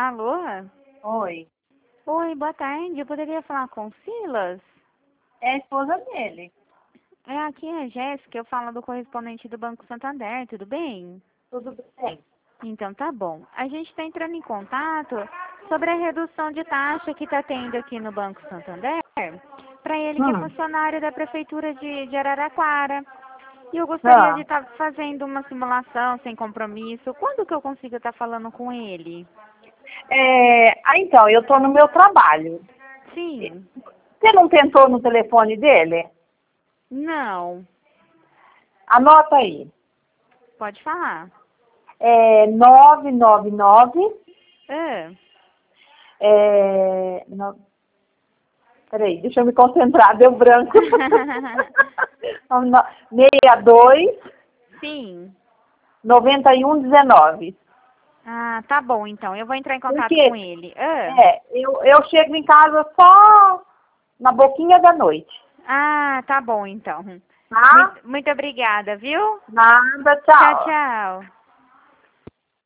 Alô? Oi. Oi, boa tarde. Eu poderia falar com o Silas? É a esposa dele. Aqui é a Jéssica, eu falo do correspondente do Banco Santander, tudo bem? Tudo bem? Então tá bom. A gente está entrando em contato sobre a redução de taxa que está tendo aqui no Banco Santander, para ele que é funcionário da Prefeitura de Araraquara. E eu gostaria de estar fazendo uma simulação sem compromisso. Quando que eu consigo estar falando com ele? Então, eu estou no meu trabalho. Sim. Você não tentou no telefone dele? Não. Anota aí. Pode falar. 999. Peraí, deixa eu me concentrar, deu branco. 62. Sim. 9119. Ah, tá bom, então. Eu vou entrar em contato Porque com ele. eu chego em casa só na boquinha da noite. Ah, tá bom, então. Tá? Muito obrigada, viu? Nada, Tchau, tchau. tchau.